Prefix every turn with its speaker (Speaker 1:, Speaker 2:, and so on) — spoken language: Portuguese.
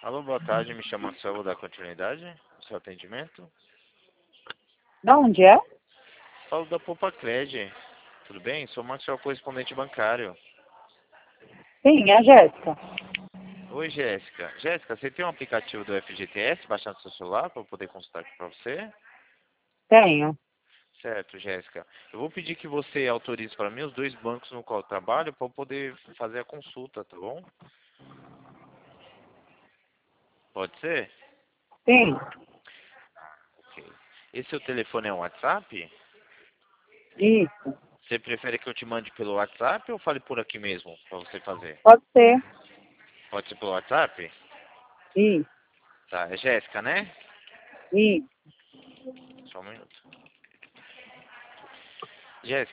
Speaker 1: Alô, boa tarde, me chamo Marcelo, vou dar continuidade ao seu atendimento.
Speaker 2: Da onde é?
Speaker 1: Falo da Poupa Cred, tudo bem? Sou Marcelo, correspondente bancário.
Speaker 2: Sim, é a Jéssica.
Speaker 1: Oi, Jéssica. Jéssica, você tem um aplicativo do FGTS baixado no seu celular para eu poder consultar aqui para você?
Speaker 2: Tenho.
Speaker 1: Certo, Jéssica. Eu vou pedir que você autorize para mim os dois bancos no qual eu trabalho para eu poder fazer a consulta, tá bom? Pode ser?
Speaker 2: Sim.
Speaker 1: Ok. Esse seu telefone é um WhatsApp?
Speaker 2: Isso.
Speaker 1: Você prefere que eu te mande pelo WhatsApp ou fale por aqui mesmo para você fazer?
Speaker 2: Pode ser.
Speaker 1: Pode ser pelo WhatsApp?
Speaker 2: Isso.
Speaker 1: Tá, é Jéssica, né?
Speaker 2: Isso.
Speaker 1: Só um minuto. Jéssica.